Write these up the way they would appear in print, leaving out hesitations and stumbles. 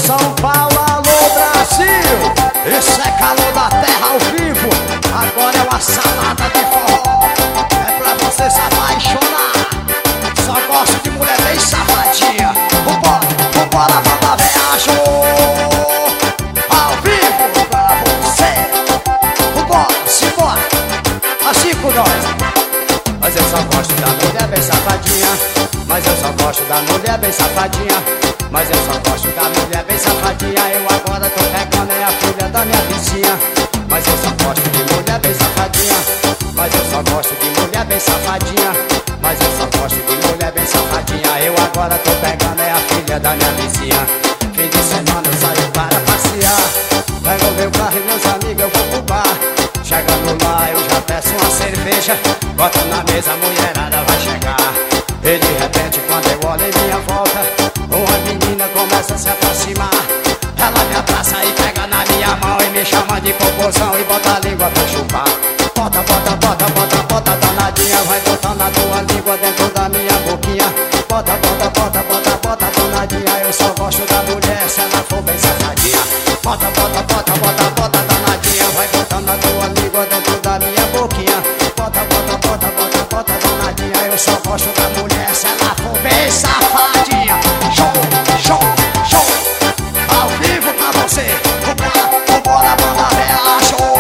São Paulo, alô Brasil. Isso é calor da terra ao vivo. Agora é uma salada de forró. É pra você se apaixonar. Só gosto de mulher bem safadinha. Vambora, vambora, vamos ver, show. Ao vivo pra você. Vambora, simbora. Assim com nós. Mas eu só gosto da mulher bem safadinha. Mas eu só gosto da mulher bem safadinha. Mas eu só gosto da mulher bem safadinha. Eu agora tô pegando é a filha da minha vizinha. Mas eu só gosto de mulher bem safadinha. Mas eu só gosto de mulher bem safadinha. Mas eu só gosto de mulher bem safadinha. Eu agora tô pegando é a filha da minha vizinha. Fim de semana eu saio para passear. Pego meu carro e meus amigos eu vou pro bar. Chegando lá eu já peço uma cerveja. Boto na mesa, a mulherada vai chegar. E de repente quando eu olho em minha volta, uma menina começa a se aproximar. Ela me abraça e pega na minha mão e me chama de popozão e bota a língua pra chupar. Bota, bota, bota, bota, bota, danadinha. Vai botando a tua língua dentro da minha boquinha. Bota, bota, bota, bota, bota, danadinha. Eu só gosto da mulher se ela for bem safadinha. Bota, bota, bota, bota, bota, danadinha. Vai botando a tua língua dentro da minha boquinha. Bota, bota, bota, bota, bota, danadinha. Eu só gosto da mulher se ela for bem safadinha. Show, show, show. Ao vivo pra você. Vambora, vambora, banda bela, show.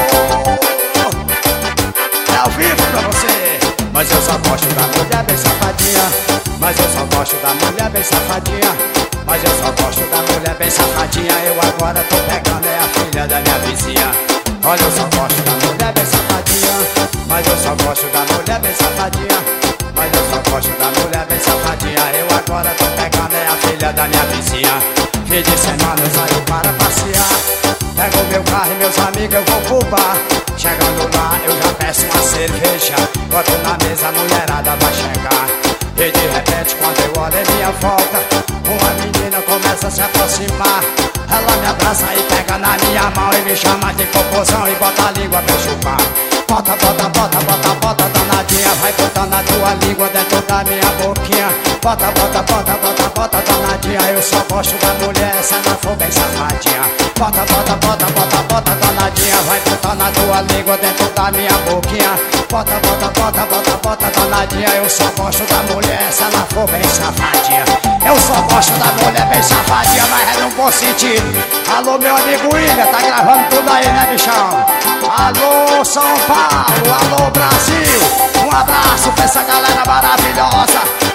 É ao vivo pra você. Mas eu só gosto da mulher bem safadinha. Mas eu só gosto da mulher bem safadinha. Mas eu só gosto da mulher bem safadinha. Eu agora tô pegando é a filha da minha vizinha. Olha, eu só gosto da mulher bem safadinha. Mas eu só gosto da mulher bem safadinha. Mas eu só gosto da mulher bem safadinha. Eu agora tô pegando é a filha da minha vizinha. Fim de semana eu saio para passear. Pego meu carro e meus amigos eu vou pro bar. Chegando lá eu já peço uma cerveja. Boto na mesa, a mulherada vai chegar. E de repente quando eu olho em minha volta, uma menina começa a se aproximar. Ela me abraça e pega na minha mão e me chama de popozão e bota a língua pra chupar. Bota, bota, bota, bota, bota, danadinha. Vai botando a tua língua dentro da minha boquinha. Bota, bota, bota, bota, bota, danadinha. Eu só gosto da mulher se ela for bem safadinha. Bota, bota, bota, bota, bota, danadinha. Vai botando a tua língua dentro da minha boquinha. Bota, bota, bota, bota, bota, danadinha. Eu só gosto da mulher se ela for bem safadinha. Eu só gosto da mulher bem safadinha, mas é num bom sentido. Alô, meu amigo William, tá gravando tudo aí, né, bichão? Alô, São Paulo, alô, Brasil. Um abraço pra essa galera maravilhosa.